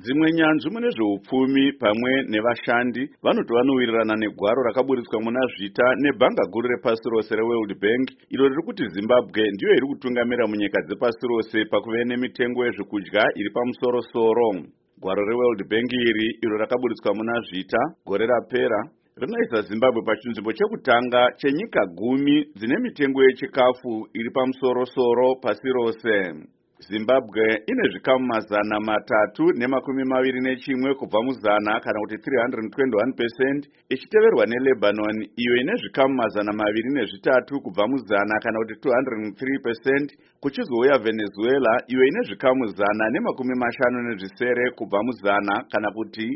Dzimwe nyanzvi mune zveupfumi pamwe nevashandi vanoti vanowirirana negwaro rakaburitswa muna zvita nebhanga guru repasi rose reWorld Bank iro riri kuti Zimbabwe ndiyo iri kutungamira munyika dzepasi rose pakuve nemitengo yezvekudya iri pamusoro-soro. Gwaro reWorld Bank iro rakaburitswa muna zvita gore rapera rinoisa Zimbabwe pachinzvimbo chekutanga chenyika 10 dzine mitengo yechikafu iri pamusoro-soro pasi rose. Zimbabwe ine zvikamu 321 kubva muzana kana kuti 321%, ichiteverwa neLebanon iyo ine zvikamu 203 kubva muzana kana kuti 203%, kuchizouya Venezuela iyo ine zvikamu 150 kubva muzana kana kuti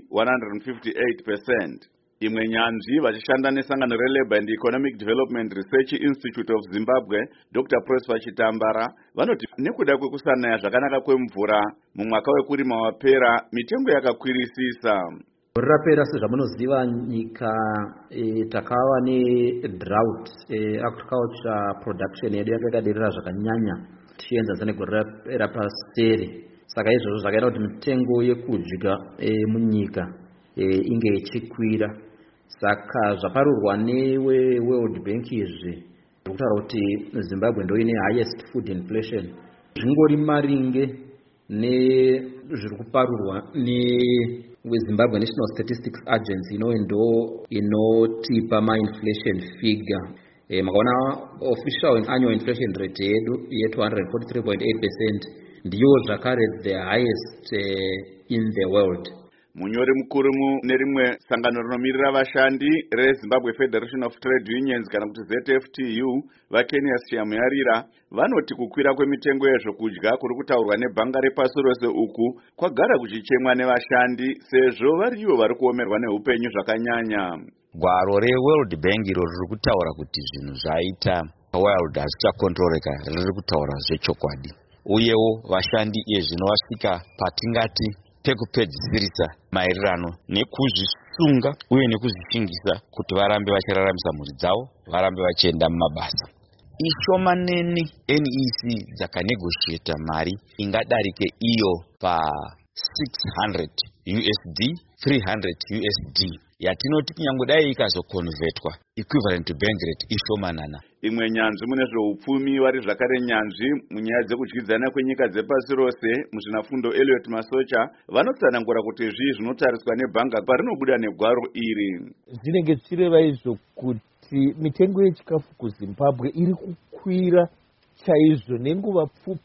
158%. Imwe nyanzvi vachishanda nesangano reLabour and Economic Development Research Institute of Zimbabwe, Dr. Prosper Chitambara, vanoti nekuda kwekusanaya zvakanaka kwemvura mumwaka wekurima wapera, mitengo yakakwirisisa. Rapera sezvamunoziva nyika takava nedrought, agriculture production yedu yakaderera zvakanyanya tichienzanisa negore rapera paseri. Saka izvozvo zvakaita kuti mitengo yekudya munyika inge ichikwira. Saka zvaparurwa neWorld Bank izvi zvokutaura kuti Zimbabwe ndo ine highest food inflation. Zvingori maringe nezviri kuparurwa neZimbabwe National Statistics Agency ndo inotipa ma-inflation figure. Makaona official annual inflation rate yedu ye243.8% ndiyo zvakare the highest in the world. Munyori mukuru nerimwe sangano rinomirira vashandi reZimbabwe Federation of Trade Unions kana kuti ZFTU, vaKenias Shamuyarira, vanoti kukwira kwemitengo yezvokudya kuri kutaurwa nebhanga repasi rose uku kwagara kuchichemwa nevashandi sezvo varivo vari kuomerwa neupenyu zvakanyanya. Gwaro reWorld Bank iro riri kutaura kuti zvinhu zvaita world hazvichakontroleka, riri kutaura zvechokwadi. Uyewo vashandi zvino vasvika patingati pekupedzisirisa maererano nekuzvisunga uye nekuzvishingisa kuti varambe vachiraramisa mhuri dzavo, varambe vachienda mumabasa. Ishomanene NEC dzakanegotiata mari ingadarike iyo pa 600 USD, 300 USD, yatinoti kunyange dai ikazokonvertwa equivalent to bank rate ishomanana. Imwe nyanzvi mune zveupfumi vari zvakare nyanzvi munyaya dzekudyidzana kwenyika dzepasi rose, muzvinafundo Elliot Masocha, vanotsanangura kuti zvinotariswa nebhanga parinobuda negwaro iri. Zvinenge zvichireva izvo kuti mitengo yechikafu kuZimbabwe iri kukwira chaizvo nenguva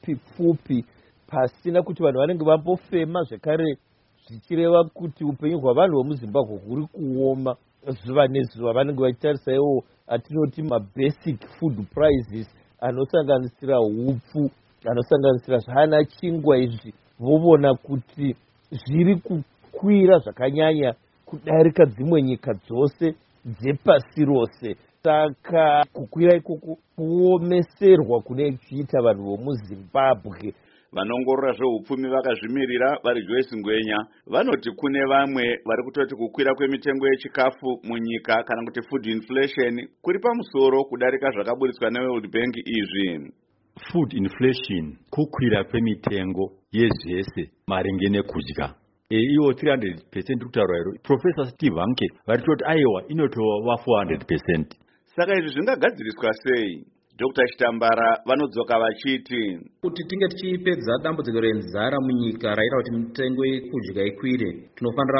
pfupi pasina kuti vanhu vanenge vambofema, zvekare zvichireva kuti upenyu hwavanhu vemuZimbabwe huri kuoma zuva nezuva. Vanenge vachitarisa iwo atinoti mabasic food prices anosanganisira hupfu, anosanganisira zvana chingwa, izvi vovona kuti zviri kukwira zvakanyanya kudarika dzimwe nyika dzose dzepasi rose. Saka kukwira ikoko kuomeserwa kune kuchiita vanhu vemuZimbabwe. Vanongorora zveupfumi vakazvimirira vari Joyce Ngwenya vanoti kune vamwe vari kutoti kukwira kwemitengo yechikafu munyika kana kuti food inflation kuri pamusoro kudarika zvakaburitswa neWorld Bank izvi. Food inflation, kukwira kwemitengo yezvese maringe nekudya. Iwo 300% kutaura iro. Professor Steve Hanke varitoti aiwa inotova 400%. Saka izvi zvingagadziriswa sei? Dr. Chitambara vanodzoka vachiti kuti tinge tichipedza dambudziko renzara munyika raita kuti mitengo yekudya ikwire, tinofanira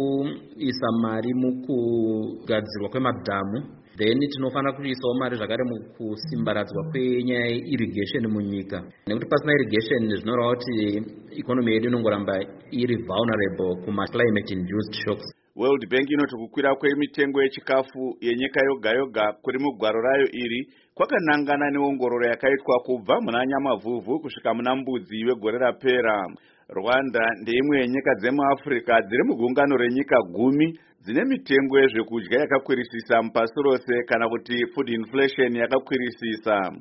kuisa mari mukugadzirwa kwemadhamu, then tinofanira kuisawo mari zvakare mukusimbaradzwa kwenyaya yeirrigation munyika, nekuti pasina irrigation zvinoreva kuti ikonomi yedu inongoramba iri vulnerable kuma climate induced shocks. World Bank inoti kukwira kwemitengo yechikafu yenyika yoga yoga kuri mugwaro rayo iri kwakanangana neongororo yakaitwa kubva muna Nyamavhuvhu kusvika muna Mbudzi wegore rapera. Rwanda ndeimwe yenyika dzemuAfrica dziri mugungano renyika 10 dzine mitengo yezvekudya yakakwirisisa mupasi rose kana kuti food inflation yakakwirisisa.